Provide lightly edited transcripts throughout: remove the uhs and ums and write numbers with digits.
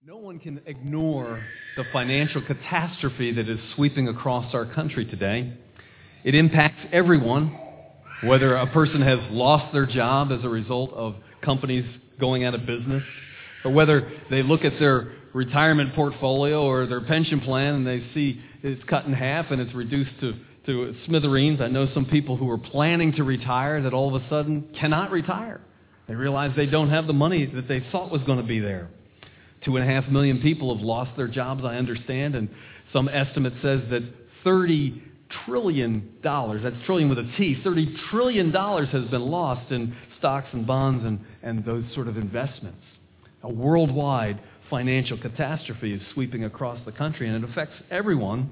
No one can ignore the financial catastrophe that is sweeping across our country today. It impacts everyone, whether a person has lost their job as a result of companies going out of business, or whether they look at their retirement portfolio or their pension plan and they see it's cut in half and it's reduced to smithereens. I know some people who are planning to retire that all of a sudden cannot retire. They realize they don't have the money that they thought was going to be there. 2.5 million people have lost their jobs, I understand, and some estimate says that $30 trillion, that's trillion with a T, $30 trillion has been lost in stocks and bonds and those sort of investments. A worldwide financial catastrophe is sweeping across the country, and it affects everyone.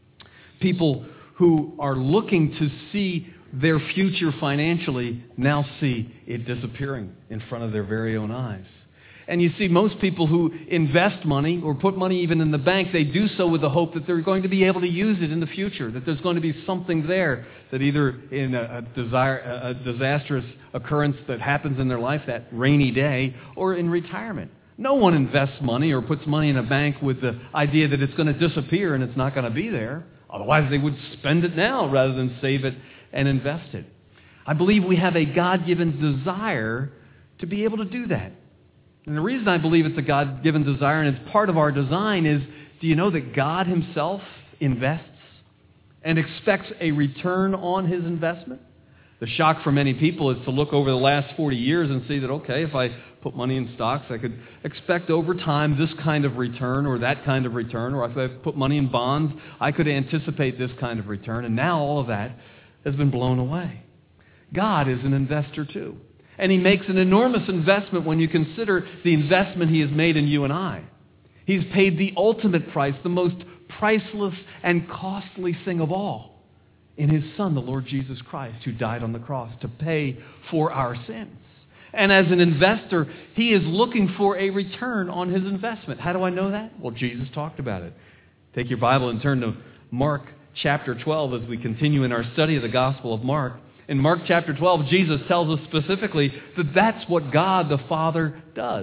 People who are looking to see their future financially now see it disappearing in front of their very own eyes. And you see, most people who invest money or put money even in the bank, they do so with the hope that they're going to be able to use it in the future, that there's going to be something there that either in a disastrous occurrence that happens in their life, that rainy day, or in retirement. No one invests money or puts money in a bank with the idea that it's going to disappear and it's not going to be there. Otherwise, they would spend it now rather than save it and invest it. I believe we have a God-given desire to be able to do that. And the reason I believe it's a God-given desire and it's part of our design is, do you know that God himself invests and expects a return on his investment? The shock for many people is to look over the last 40 years and see that, okay, if I put money in stocks, I could expect over time this kind of return or that kind of return, or if I put money in bonds, I could anticipate this kind of return. And now all of that has been blown away. God is an investor too. And he makes an enormous investment when you consider the investment he has made in you and I. He's paid the ultimate price, the most priceless and costly thing of all, in his Son, the Lord Jesus Christ, who died on the cross to pay for our sins. And as an investor, he is looking for a return on his investment. How do I know that? Well, Jesus talked about it. Take your Bible and turn to Mark chapter 12 as we continue in our study of the Gospel of Mark. In Mark chapter 12, Jesus tells us specifically that that's what God the Father does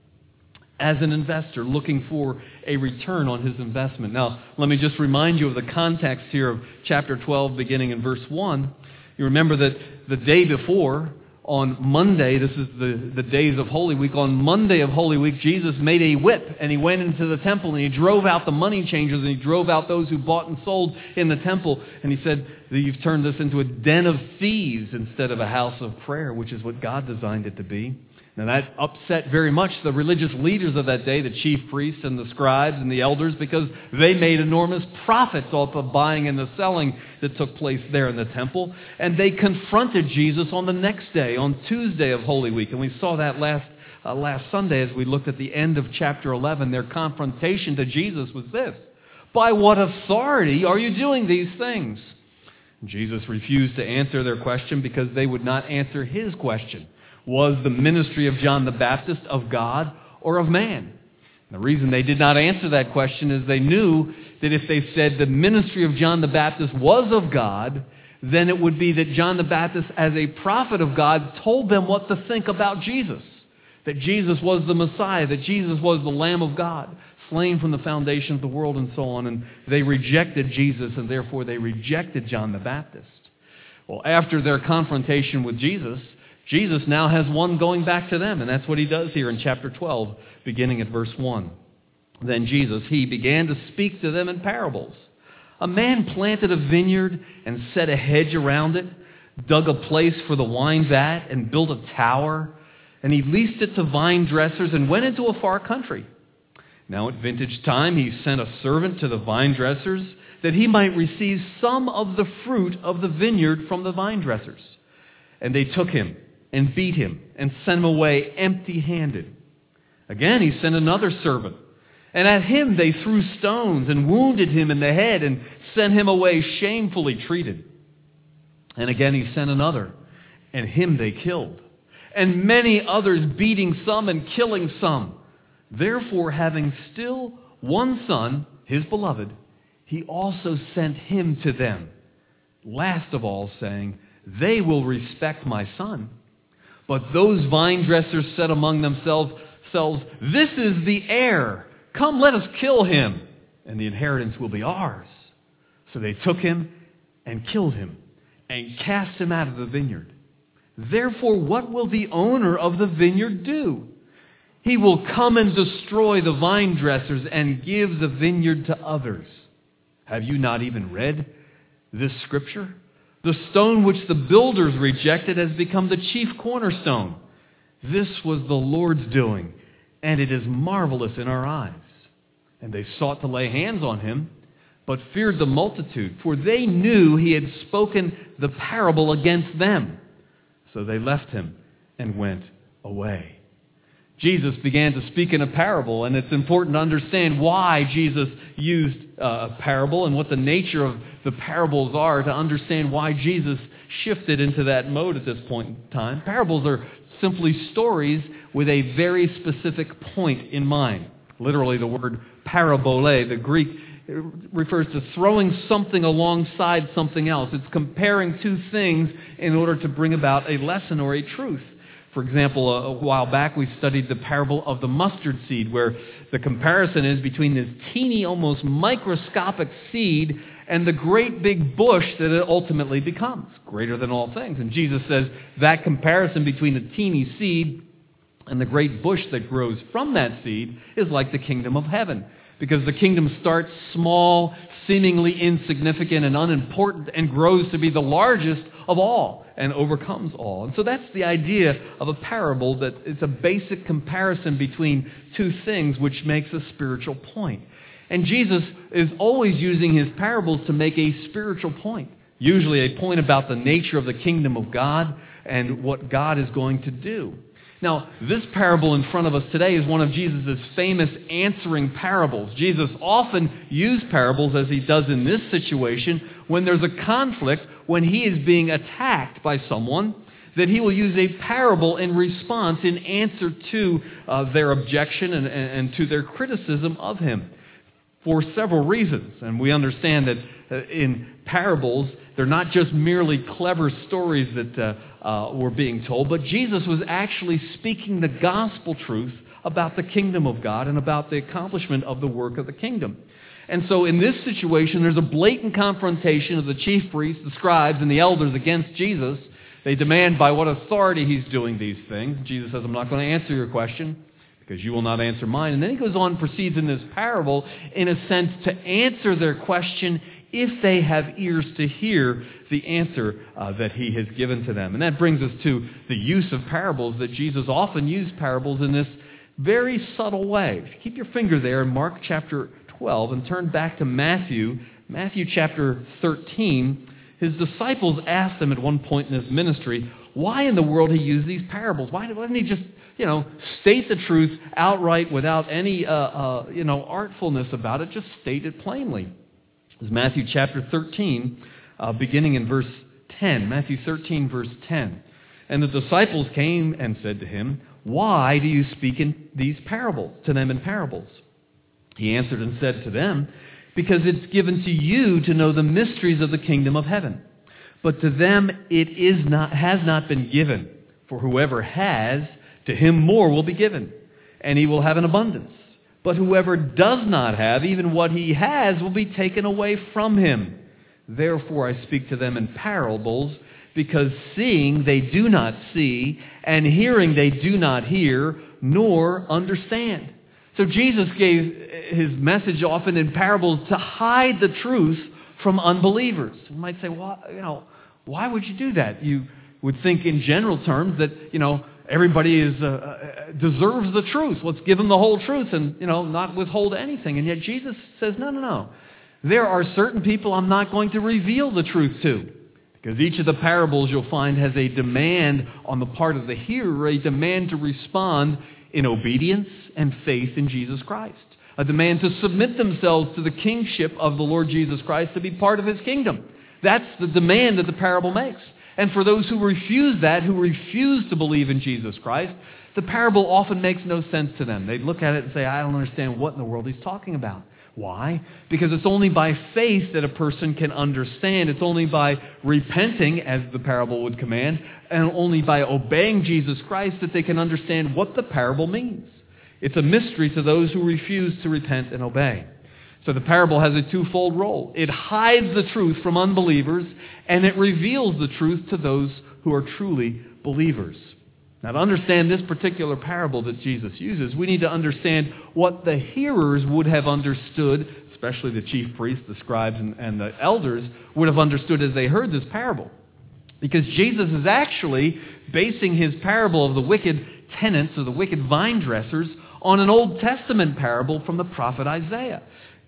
as an investor, looking for a return on his investment. Now, let me just remind you of the context here of chapter 12, beginning in verse 1. You remember that the day before, on Monday, this is the days of Holy Week, on Monday of Holy Week, Jesus made a whip, and he went into the temple, and he drove out the money changers, and he drove out those who bought and sold in the temple, and he said, you've turned this into a den of thieves instead of a house of prayer, which is what God designed it to be. Now that upset very much the religious leaders of that day, the chief priests and the scribes and the elders, because they made enormous profits off of buying and the selling that took place there in the temple. And they confronted Jesus on the next day, on Tuesday of Holy Week. And we saw that last Sunday as we looked at the end of chapter 11. Their confrontation to Jesus was this: by what authority are you doing these things? Jesus refused to answer their question because they would not answer his question. Was the ministry of John the Baptist of God or of man? The reason they did not answer that question is they knew that if they said the ministry of John the Baptist was of God, then it would be that John the Baptist, as a prophet of God, told them what to think about Jesus. That Jesus was the Messiah, that Jesus was the Lamb of God, slain from the foundation of the world and so on. And they rejected Jesus, and therefore they rejected John the Baptist. Well, after their confrontation with Jesus, Jesus now has one going back to them, and that's what he does here in chapter 12, beginning at verse 1. Then Jesus, he began to speak to them in parables. A man planted a vineyard and set a hedge around it, dug a place for the wine vat and built a tower, and he leased it to vine dressers and went into a far country. Now at vintage time he sent a servant to the vine dressers that he might receive some of the fruit of the vineyard from the vine dressers. And they took him and beat him and sent him away empty-handed. Again he sent another servant, and at him they threw stones and wounded him in the head and sent him away shamefully treated. And again he sent another, and him they killed. And many others, beating some and killing some. Therefore, having still one son, his beloved, he also sent him to them. Last of all, saying, they will respect my son. But those vine dressers said among themselves, "This is the heir. "Come, let us kill him, and the inheritance will be ours." So they took him and killed him and cast him out of the vineyard. Therefore, what will the owner of the vineyard do? He will come and destroy the vine dressers and give the vineyard to others. Have you not even read this scripture? The stone which the builders rejected has become the chief cornerstone. This was the Lord's doing, and it is marvelous in our eyes. And they sought to lay hands on him, but feared the multitude, for they knew he had spoken the parable against them. So they left him and went away. Jesus began to speak in a parable, and it's important to understand why Jesus used a parable and what the nature of the parables are to understand why Jesus shifted into that mode at this point in time. Parables are simply stories with a very specific point in mind. Literally, the word parabole, the Greek, refers to throwing something alongside something else. It's comparing two things in order to bring about a lesson or a truth. For example, a while back we studied the parable of the mustard seed, where the comparison is between this teeny, almost microscopic seed and the great big bush that it ultimately becomes, greater than all things. And Jesus says that comparison between the teeny seed and the great bush that grows from that seed is like the kingdom of heaven. Because the kingdom starts small, seemingly insignificant and unimportant, and grows to be the largest of all and overcomes all. And so that's the idea of a parable, that it's a basic comparison between two things which makes a spiritual point. And Jesus is always using his parables to make a spiritual point, usually a point about the nature of the kingdom of God and what God is going to do. Now, this parable in front of us today is one of Jesus' famous answering parables. Jesus often used parables, as he does in this situation, when there's a conflict, when he is being attacked by someone, that he will use a parable in response, in answer to their objection and to their criticism of him, for several reasons. And we understand that in parables, they're not just merely clever stories that were being told, but Jesus was actually speaking the gospel truth about the kingdom of God and about the accomplishment of the work of the kingdom. And so in this situation, there's a blatant confrontation of the chief priests, the scribes, and the elders against Jesus. They demand by what authority he's doing these things. Jesus says, "I'm not going to answer your question because you will not answer mine." And then he goes on and proceeds in this parable, in a sense, to answer their question if they have ears to hear the answer that he has given to them. And that brings us to the use of parables, that Jesus often used parables in this very subtle way. If you keep your finger there in Mark chapter 12 and turn back to Matthew chapter 13, his disciples asked him at one point in his ministry, why in the world he used these parables? Why didn't he just, state the truth outright without any, artfulness about it? Just state it plainly. This is Matthew chapter 13, beginning in verse 10. Matthew 13, verse 10. And the disciples came and said to him, "Why do you speak in these parables, to them in parables?" He answered and said to them, "Because it's given to you to know the mysteries of the kingdom of heaven. But to them it has not been given. For whoever has, to him more will be given, and he will have an abundance. But whoever does not have, even what he has will be taken away from him. Therefore I speak to them in parables, because seeing they do not see, and hearing they do not hear, nor understand." So Jesus gave his message often in parables to hide the truth from unbelievers. You might say, well, why would you do that? You would think in general terms that, everybody deserves the truth. Let's give them the whole truth and, not withhold anything. And yet Jesus says, no. There are certain people I'm not going to reveal the truth to. Because each of the parables you'll find has a demand on the part of the hearer, a demand to respond in obedience and faith in Jesus Christ. A demand to submit themselves to the kingship of the Lord Jesus Christ, to be part of his kingdom. That's the demand that the parable makes. And for those who refuse that, who refuse to believe in Jesus Christ, the parable often makes no sense to them. They look at it and say, I don't understand what in the world he's talking about. Why? Because it's only by faith that a person can understand. It's only by repenting, as the parable would command, and only by obeying Jesus Christ that they can understand what the parable means. It's a mystery to those who refuse to repent and obey. So the parable has a twofold role. It hides the truth from unbelievers, and it reveals the truth to those who are truly believers. Now, to understand this particular parable that Jesus uses, we need to understand what the hearers would have understood, especially the chief priests, the scribes, and the elders would have understood as they heard this parable. Because Jesus is actually basing his parable of the wicked tenants or the wicked vine dressers on an Old Testament parable from the prophet Isaiah.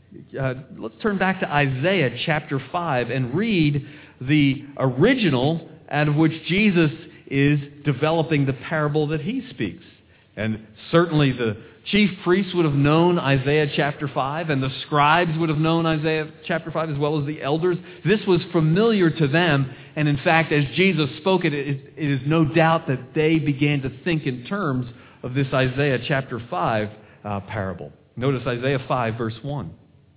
Let's turn back to Isaiah chapter 5 and read the original out of which Jesus is developing the parable that he speaks. And certainly the chief priests would have known Isaiah chapter 5, and the scribes would have known Isaiah chapter 5 as well as the elders. This was familiar to them, and in fact, as Jesus spoke it is no doubt that they began to think in terms of this Isaiah chapter 5 parable. Notice Isaiah 5 verse 1.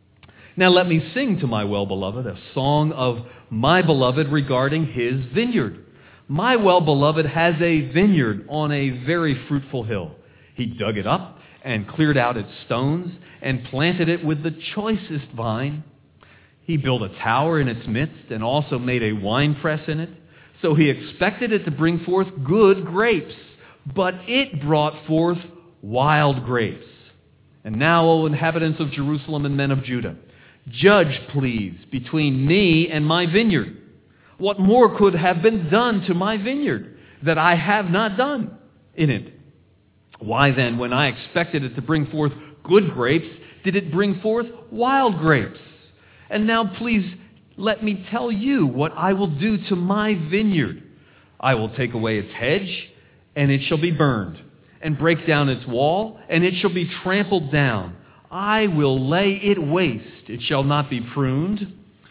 Now let me sing to my well-beloved a song of my beloved regarding his vineyard. My well-beloved has a vineyard on a very fruitful hill. He dug it up and cleared out its stones and planted it with the choicest vine. He built a tower in its midst and also made a winepress in it. So he expected it to bring forth good grapes, but it brought forth wild grapes. And now, O inhabitants of Jerusalem and men of Judah, judge, please, between me and my vineyard. What more could have been done to my vineyard that I have not done in it? Why then, when I expected it to bring forth good grapes, did it bring forth wild grapes? And now please let me tell you what I will do to my vineyard. I will take away its hedge, and it shall be burned, and break down its wall, and it shall be trampled down. I will lay it waste. It shall not be pruned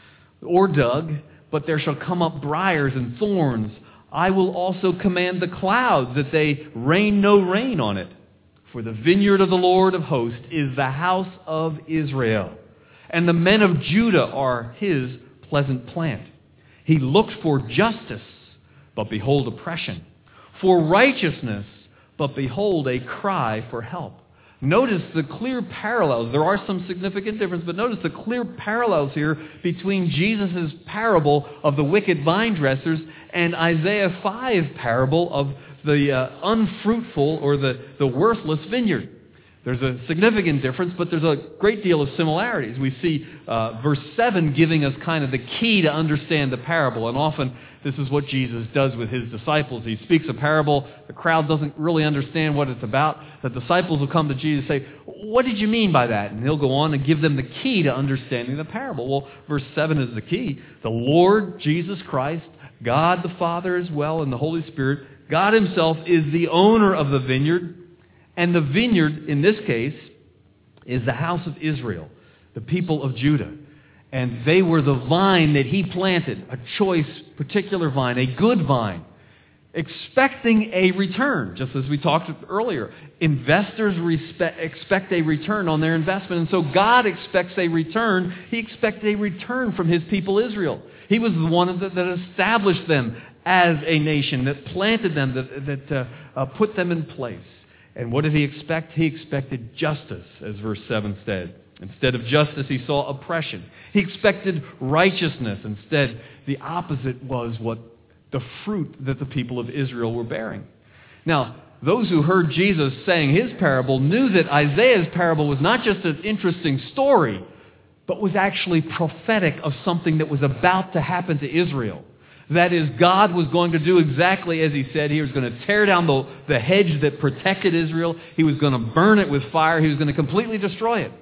or dug, but there shall come up briars and thorns. I will also command the clouds that they rain no rain on it. For the vineyard of the Lord of hosts is the house of Israel, and the men of Judah are his pleasant plant. He looked for justice, but behold oppression. For righteousness, but behold a cry for help. Notice the clear parallels. There are some significant differences, but notice the clear parallels here between Jesus' parable of the wicked vine dressers and Isaiah 5 parable of the unfruitful or the worthless vineyard. There's a significant difference, but there's a great deal of similarities. We see verse 7 giving us kind of the key to understand the parable, and often this is what Jesus does with his disciples. He speaks a parable, the crowd doesn't really understand what it's about. The disciples will come to Jesus and say, what did you mean by that? And he'll go on and give them the key to understanding the parable. Well, verse 7 is the key. The Lord Jesus Christ, God the Father as well, and the Holy Spirit, God himself is the owner of the vineyard, and the vineyard, in this case, is the house of Israel, the people of Judah. And they were the vine that he planted, a choice, particular vine, a good vine, expecting a return, just as we talked earlier. Investors expect a return on their investment, and so God expects a return. He expects a return from his people Israel. He was the one that established them as a nation, that planted them, that put them in place. And what did he expect? He expected justice, as verse 7 said. Instead of justice, he saw oppression. He expected righteousness. Instead, the opposite was what the fruit that the people of Israel were bearing. Now, those who heard Jesus saying his parable knew that Isaiah's parable was not just an interesting story, but was actually prophetic of something that was about to happen to Israel. That is, God was going to do exactly as he said. He was going to tear down the hedge that protected Israel. He was going to burn it with fire. He was going to completely destroy it.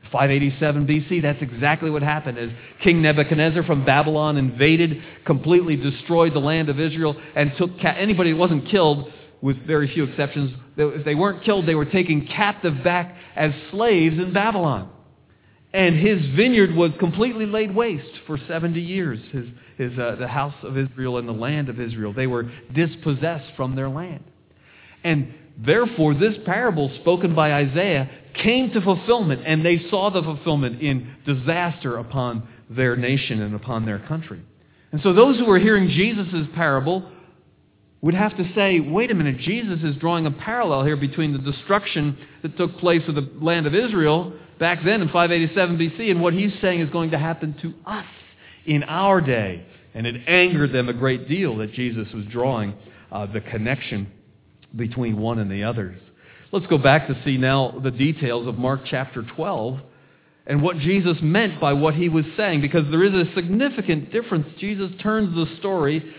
587 BC, that's exactly what happened as King Nebuchadnezzar from Babylon invaded, completely destroyed the land of Israel, and took anybody who wasn't killed, with very few exceptions, if they weren't killed, they were taken captive back as slaves in Babylon. And his vineyard was completely laid waste for 70 years, the house of Israel and the land of Israel. They were dispossessed from their land. And therefore, this parable spoken by Isaiah came to fulfillment, and they saw the fulfillment in disaster upon their nation and upon their country. And so those who were hearing Jesus' parable would have to say, wait a minute, Jesus is drawing a parallel here between the destruction that took place of the land of Israel back then in 587 BC and what he's saying is going to happen to us in our day. And it angered them a great deal that Jesus was drawing the connection between one and the others. Let's go back to see now the details of Mark chapter 12 and what Jesus meant by what he was saying, because there is a significant difference. Jesus turns the story.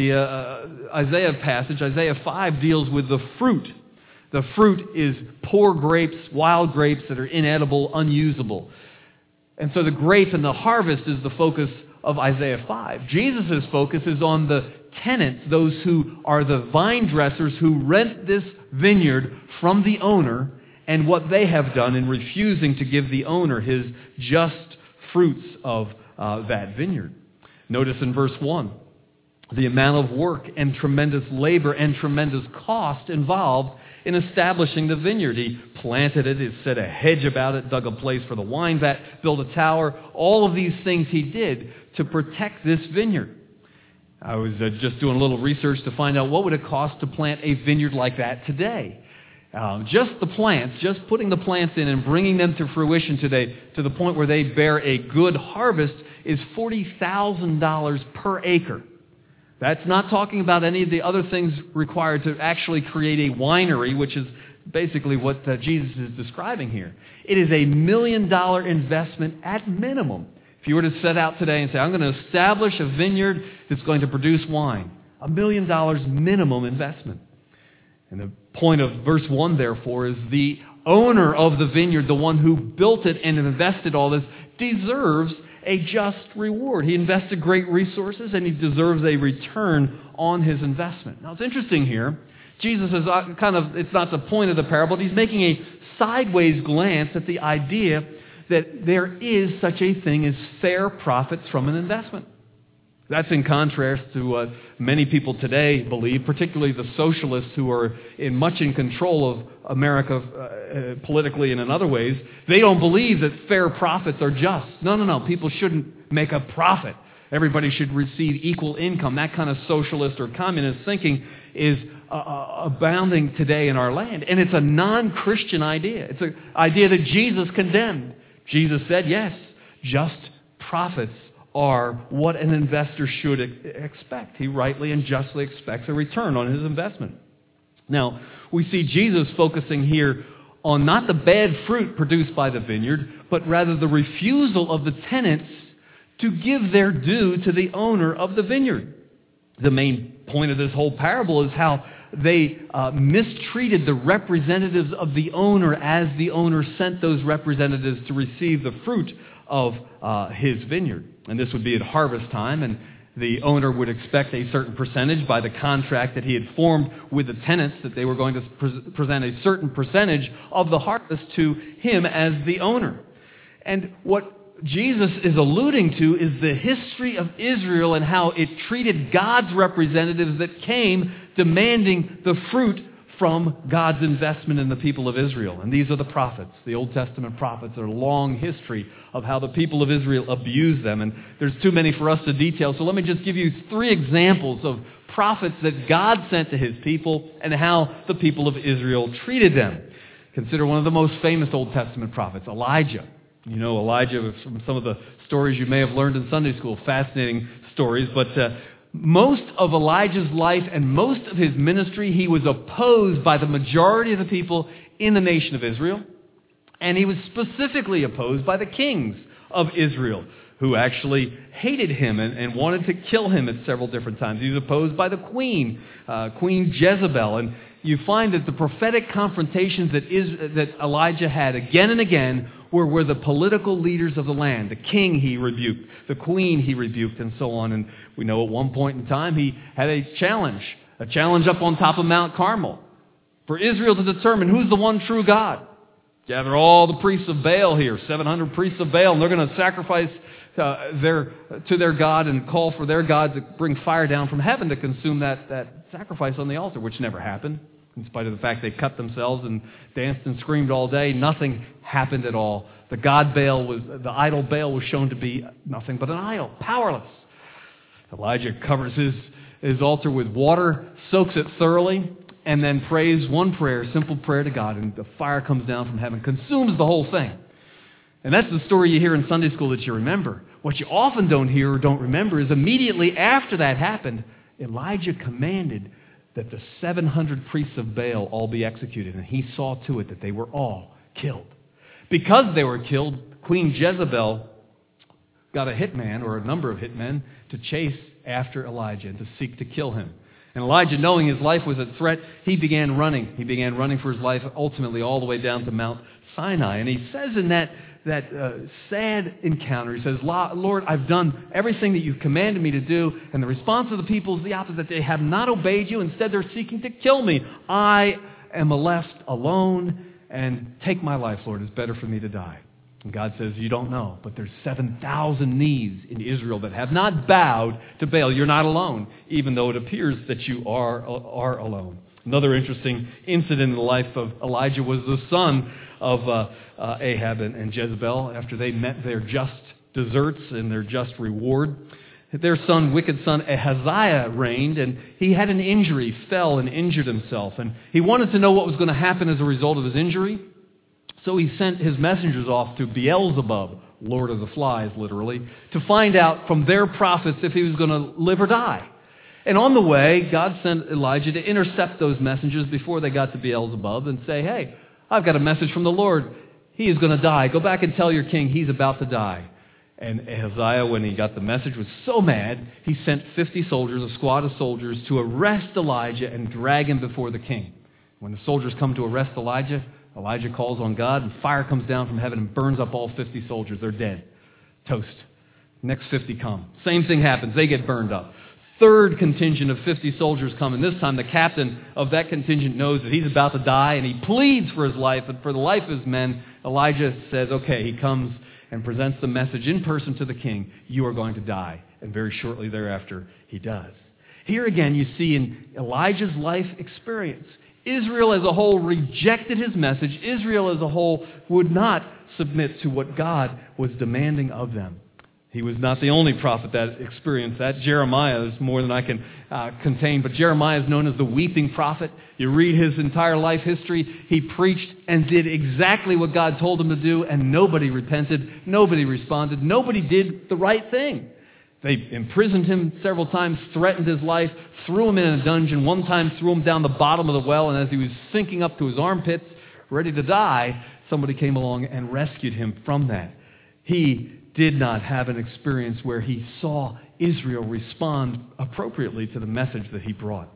The Isaiah passage, Isaiah 5, deals with the fruit. The fruit is poor grapes, wild grapes that are inedible, unusable. And so the grape and the harvest is the focus of Isaiah 5. Jesus' focus is on the tenants, those who are the vine dressers who rent this vineyard from the owner, and what they have done in refusing to give the owner his just fruits of that vineyard. Notice in verse 1, the amount of work and tremendous labor and tremendous cost involved in establishing the vineyard. He planted it, he set a hedge about it, dug a place for the wine vat, built a tower. All of these things he did to protect this vineyard. I was just doing a little research to find out what would it cost to plant a vineyard like that today. Just the plants, just putting the plants in and bringing them to fruition today to the point where they bear a good harvest is $40,000 per acre. That's not talking about any of the other things required to actually create a winery, which is basically what Jesus is describing here. It is $1 million investment at minimum. If you were to set out today and say, I'm going to establish a vineyard that's going to produce wine, $1 million minimum investment. And the point of verse 1, therefore, is the owner of the vineyard, the one who built it and invested all this, deserves a just reward. He invested great resources and he deserves a return on his investment. Now, it's interesting here. Jesus is it's not the point of the parable, but he's making a sideways glance at the idea that there is such a thing as fair profits from an investment. That's in contrast to what many people today believe, particularly the socialists who are much in control of America politically and in other ways. They don't believe that fair profits are just. No. People shouldn't make a profit. Everybody should receive equal income. That kind of socialist or communist thinking is abounding today in our land. And it's a non-Christian idea. It's an idea that Jesus condemned. Jesus said, yes, just profits are what an investor should expect. He rightly and justly expects a return on his investment. Now, we see Jesus focusing here on not the bad fruit produced by the vineyard, but rather the refusal of the tenants to give their due to the owner of the vineyard. The main point of this whole parable is how they mistreated the representatives of the owner as the owner sent those representatives to receive the fruit of his vineyard. And this would be at harvest time, and the owner would expect a certain percentage by the contract that he had formed with the tenants, that they were going to present a certain percentage of the harvest to him as the owner. And what Jesus is alluding to is the history of Israel and how it treated God's representatives that came demanding the fruit from God's investment in the people of Israel. And these are the prophets, the Old Testament prophets. There's a long history of how the people of Israel abused them. And there's too many for us to detail. So let me just give you 3 examples of prophets that God sent to his people and how the people of Israel treated them. Consider one of the most famous Old Testament prophets, Elijah. You know Elijah from some of the stories you may have learned in Sunday school, fascinating stories, but most of Elijah's life and most of his ministry, he was opposed by the majority of the people in the nation of Israel. And he was specifically opposed by the kings of Israel, who actually hated him and wanted to kill him at several different times. He was opposed by the queen, Queen Jezebel. And you find that the prophetic confrontations that Elijah had again and again were the political leaders of the land. The king he rebuked, the queen he rebuked, and so on. And we know at one point in time he had a challenge up on top of Mount Carmel for Israel to determine who's the one true God. Gather all the priests of Baal here, 700 priests of Baal, and they're going to sacrifice to their God and call for their God to bring fire down from heaven to consume that sacrifice on the altar, which never happened. In spite of the fact they cut themselves and danced and screamed all day, nothing happened at all. The idol Baal was shown to be nothing but an idol, powerless. Elijah covers his altar with water, soaks it thoroughly, and then prays one prayer, simple prayer to God, and the fire comes down from heaven, consumes the whole thing. And that's the story you hear in Sunday school that you remember. What you often don't hear or don't remember is immediately after that happened, Elijah commanded that the 700 priests of Baal all be executed, and he saw to it that they were all killed. Because they were killed, Queen Jezebel got a hitman, or a number of hitmen, to chase after Elijah and to seek to kill him. And Elijah, knowing his life was at threat, he began running. He began running for his life, ultimately all the way down to Mount Sinai. And he says in that sad encounter, he says, Lord, I've done everything that you've commanded me to do, and the response of the people is the opposite. They have not obeyed you. Instead, they're seeking to kill me. I am left alone, and take my life, Lord. It's better for me to die. And God says, you don't know, but there's 7,000 knees in Israel that have not bowed to Baal. You're not alone, even though it appears that you are alone. Another interesting incident in the life of Elijah was the son of Ahab and Jezebel. After they met their just deserts and their just reward, their wicked son Ahaziah reigned, and he had an injury, fell and injured himself. And he wanted to know what was going to happen as a result of his injury. So he sent his messengers off to Beelzebub, Lord of the Flies, literally, to find out from their prophets if he was going to live or die. And on the way, God sent Elijah to intercept those messengers before they got to Beelzebub and say, hey, I've got a message from the Lord. He is going to die. Go back and tell your king he's about to die. And Ahaziah, when he got the message, was so mad, he sent 50 soldiers, a squad of soldiers, to arrest Elijah and drag him before the king. When the soldiers come to arrest Elijah, Elijah calls on God, and fire comes down from heaven and burns up all 50 soldiers. They're dead. Toast. Next 50 come. Same thing happens. They get burned up. Third contingent of 50 soldiers come, and this time the captain of that contingent knows that he's about to die, and he pleads for his life and for the life of his men. Elijah says, okay, he comes and presents the message in person to the king, you are going to die. And very shortly thereafter, he does. Here again, you see in Elijah's life experience, Israel as a whole rejected his message. Israel as a whole would not submit to what God was demanding of them. He was not the only prophet that experienced that. Jeremiah is more than I can contain, but Jeremiah is known as the weeping prophet. You read his entire life history. He preached and did exactly what God told him to do, and nobody repented, nobody responded, nobody did the right thing. They imprisoned him several times, threatened his life, threw him in a dungeon, one time threw him down the bottom of the well, and as he was sinking up to his armpits, ready to die, somebody came along and rescued him from that. He did not have an experience where he saw Israel respond appropriately to the message that he brought.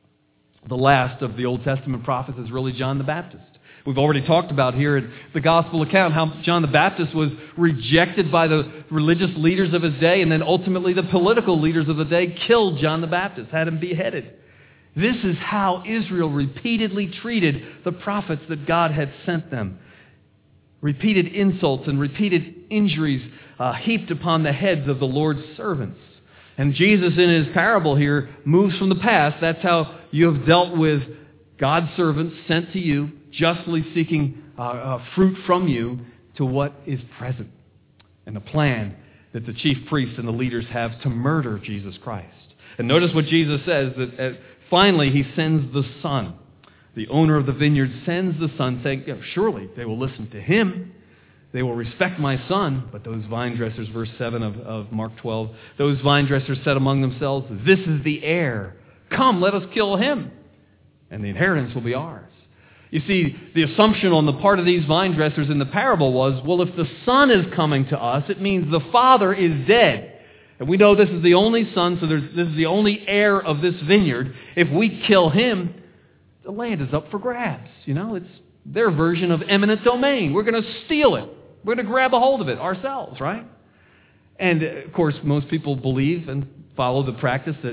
The last of the Old Testament prophets is really John the Baptist. We've already talked about here in the gospel account how John the Baptist was rejected by the religious leaders of his day, and then ultimately the political leaders of the day killed John the Baptist, had him beheaded. This is how Israel repeatedly treated the prophets that God had sent them. Repeated insults and repeated injuries heaped upon the heads of the Lord's servants. And Jesus in his parable here moves from the past. That's how you have dealt with God's servants sent to you, justly seeking fruit from you, to what is present. And the plan that the chief priests and the leaders have to murder Jesus Christ. And notice what Jesus says, that finally he sends the Son. The owner of the vineyard sends the Son, saying, surely they will listen to him. They will respect my Son. But those vine dressers, verse 7 of Mark 12, those vine dressers said among themselves, this is the heir. Come, let us kill him, and the inheritance will be ours. You see, the assumption on the part of these vine dressers in the parable was, well, if the Son is coming to us, it means the Father is dead. And we know this is the only Son, so this is the only heir of this vineyard. If we kill him, the land is up for grabs. It's their version of eminent domain. We're going to steal it. We're going to grab a hold of it ourselves, right? And, of course, most people believe and follow the practice that,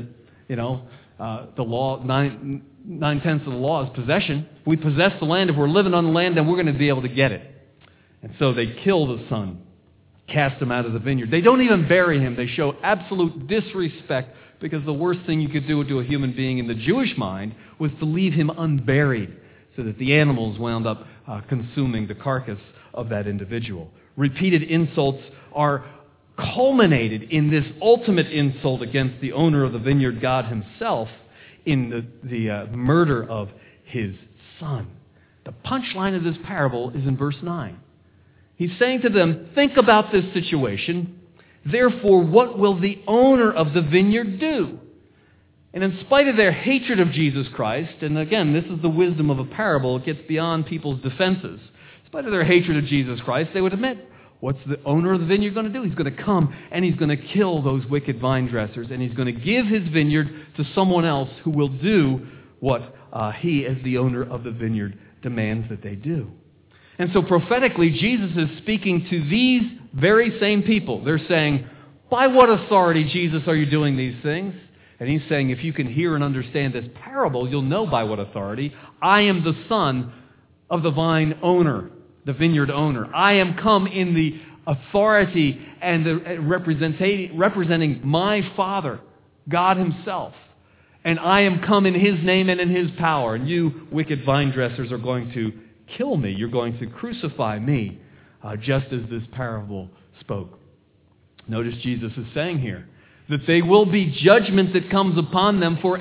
the law, 9/10 of the law is possession. If we possess the land, if we're living on the land, then we're going to be able to get it. And so they kill the Son, cast him out of the vineyard. They don't even bury him. They show absolute disrespect, because the worst thing you could do to a human being in the Jewish mind was to leave him unburied, so that the animals wound up consuming the carcass of that individual. Repeated insults are culminated in this ultimate insult against the owner of the vineyard, God himself, in the murder of his son. The punchline of this parable is in verse 9. He's saying to them, think about this situation. Therefore, what will the owner of the vineyard do? And in spite of their hatred of Jesus Christ, and again, this is the wisdom of a parable, it gets beyond people's defenses. In spite of their hatred of Jesus Christ, they would admit, what's the owner of the vineyard going to do? He's going to come and he's going to kill those wicked vine dressers, and he's going to give his vineyard to someone else who will do what he, as the owner of the vineyard, demands that they do. And so prophetically, Jesus is speaking to these very same people. They're saying, by what authority, Jesus, are you doing these things? And he's saying, if you can hear and understand this parable, you'll know by what authority. I am the son of the vine owner, the vineyard owner. I am come in the authority and the representing my Father, God himself. And I am come in his name and in his power. And you wicked vine dressers are going to kill me. You're going to crucify me, just as this parable spoke. Notice Jesus is saying here that there will be judgment that comes upon them for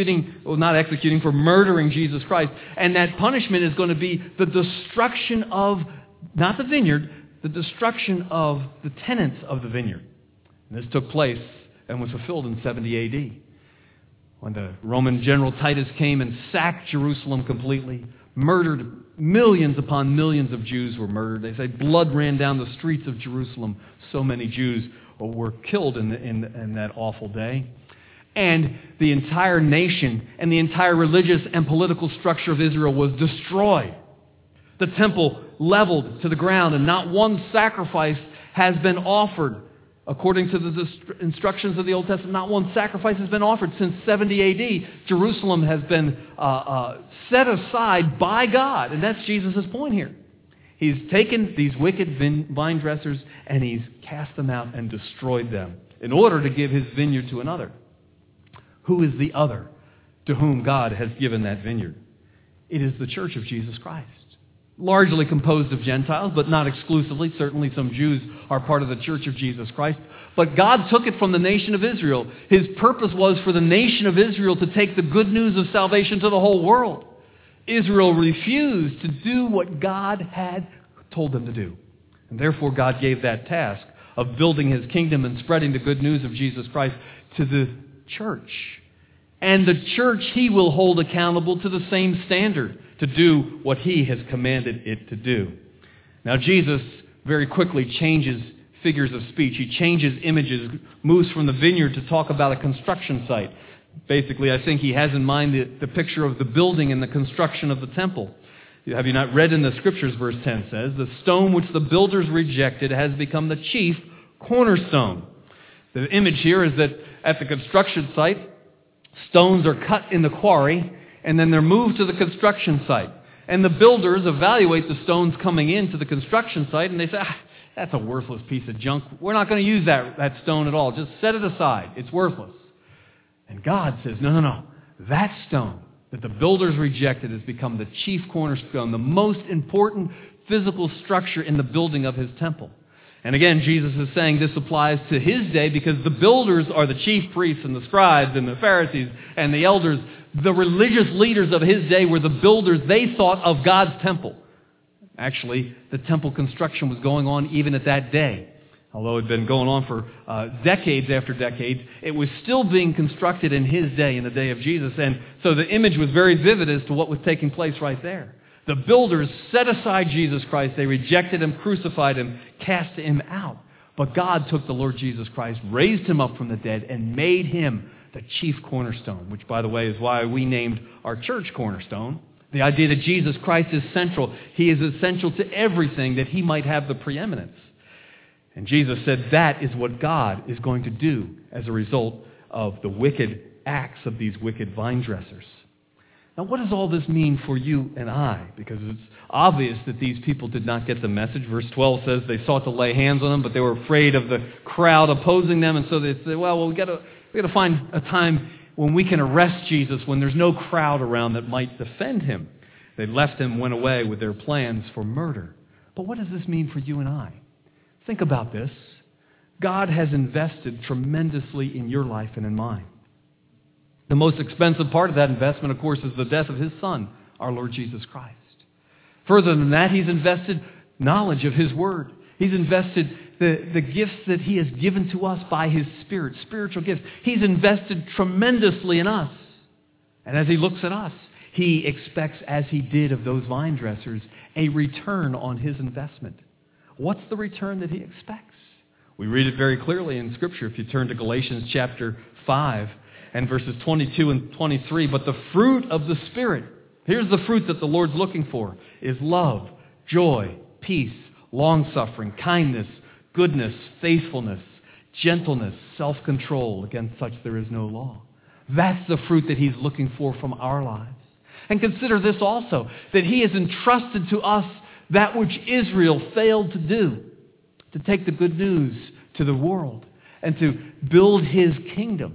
for murdering Jesus Christ. And that punishment is going to be the destruction of, not the vineyard, the destruction of the tenants of the vineyard. And this took place and was fulfilled in 70 A.D. when the Roman general Titus came and sacked Jerusalem completely, murdered millions upon millions of Jews were murdered. They say blood ran down the streets of Jerusalem. So many Jews were killed in that awful day. And the entire nation and the entire religious and political structure of Israel was destroyed. The temple leveled to the ground, and not one sacrifice has been offered. According to the instructions of the Old Testament, not one sacrifice has been offered since 70 A.D. Jerusalem has been set aside by God. And that's Jesus' point here. He's taken these wicked vine dressers and he's cast them out and destroyed them in order to give his vineyard to another. Who is the other to whom God has given that vineyard? It is the church of Jesus Christ. Largely composed of Gentiles, but not exclusively. Certainly some Jews are part of the church of Jesus Christ. But God took it from the nation of Israel. His purpose was for the nation of Israel to take the good news of salvation to the whole world. Israel refused to do what God had told them to do. And therefore God gave that task of building his kingdom and spreading the good news of Jesus Christ to the church. And the church he will hold accountable to the same standard, to do what he has commanded it to do. Now Jesus very quickly changes figures of speech. He changes images, moves from the vineyard to talk about a construction site. Basically, I think he has in mind the picture of the building and the construction of the temple. Have you not read in the Scriptures, verse 10 says, the stone which the builders rejected has become the chief cornerstone. The image here is that at the construction site, stones are cut in the quarry, and then they're moved to the construction site. And the builders evaluate the stones coming into the construction site, and they say, that's a worthless piece of junk. We're not going to use that stone at all. Just set it aside. It's worthless. And God says, no. That stone that the builders rejected has become the chief cornerstone, the most important physical structure in the building of his temple. And again, Jesus is saying this applies to his day because the builders are the chief priests and the scribes and the Pharisees and the elders. The religious leaders of his day were the builders. They thought of God's temple. Actually, the temple construction was going on even at that day. Although it had been going on for decades after decades, it was still being constructed in his day, in the day of Jesus. And so the image was very vivid as to what was taking place right there. The builders set aside Jesus Christ. They rejected him, crucified him, cast him out. But God took the Lord Jesus Christ, raised him up from the dead, and made him the chief cornerstone, which, by the way, is why we named our church Cornerstone. The idea that Jesus Christ is central. He is essential to everything, that he might have the preeminence. And Jesus said that is what God is going to do as a result of the wicked acts of these wicked vine dressers. Now, what does all this mean for you and I? Because it's obvious that these people did not get the message. Verse 12 says they sought to lay hands on them, but they were afraid of the crowd opposing them. And so they said, well, we got to find a time when we can arrest Jesus, when there's no crowd around that might defend him. They left him, went away with their plans for murder. But what does this mean for you and I? Think about this. God has invested tremendously in your life and in mine. The most expensive part of that investment, of course, is the death of His Son, our Lord Jesus Christ. Further than that, He's invested knowledge of His Word. He's invested the gifts that He has given to us by His Spirit, spiritual gifts. He's invested tremendously in us. And as He looks at us, He expects, as He did of those vine dressers, a return on His investment. What's the return that He expects? We read it very clearly in Scripture if you turn to Galatians chapter 5 and verses 22 and 23. But the fruit of the Spirit, here's the fruit that the Lord's looking for, is love, joy, peace, long-suffering, kindness, goodness, faithfulness, gentleness, self-control. Against such there is no law. That's the fruit that He's looking for from our lives. And consider this also, that He has entrusted to us that which Israel failed to do, to take the good news to the world and to build His kingdom.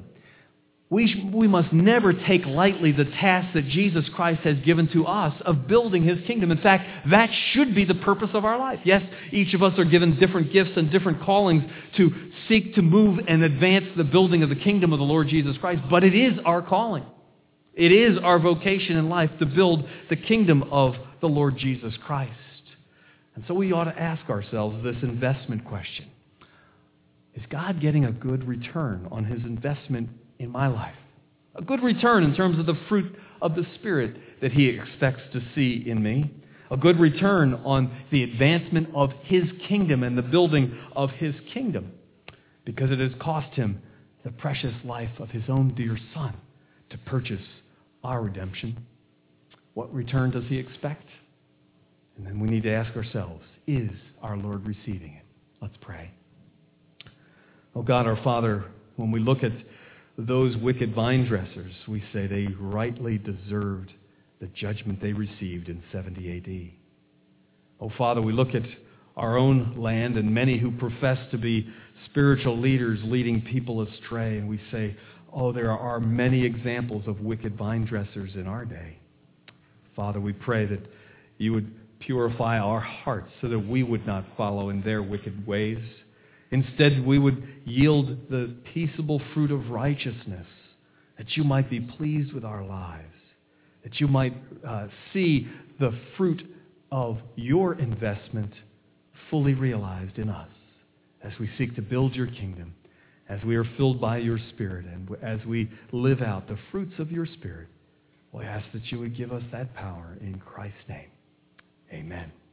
We must never take lightly the task that Jesus Christ has given to us of building His kingdom. In fact, that should be the purpose of our life. Yes, each of us are given different gifts and different callings to seek to move and advance the building of the kingdom of the Lord Jesus Christ, but it is our calling. It is our vocation in life to build the kingdom of the Lord Jesus Christ. And so we ought to ask ourselves this investment question. Is God getting a good return on His investment in my life? A good return in terms of the fruit of the Spirit that He expects to see in me. A good return on the advancement of His kingdom and the building of His kingdom. Because it has cost Him the precious life of His own dear Son to purchase our redemption. What return does He expect? And then we need to ask ourselves, is our Lord receiving it? Let's pray. Oh God, our Father, when we look at those wicked vine dressers, we say they rightly deserved the judgment they received in 70 A.D. Oh Father, we look at our own land and many who profess to be spiritual leaders leading people astray, and we say, oh, there are many examples of wicked vine dressers in our day. Father, we pray that You would purify our hearts so that we would not follow in their wicked ways. Instead, we would yield the peaceable fruit of righteousness, that You might be pleased with our lives, that You might see the fruit of Your investment fully realized in us as we seek to build Your kingdom, as we are filled by Your Spirit, and as we live out the fruits of Your Spirit. We ask that You would give us that power in Christ's name. Amen.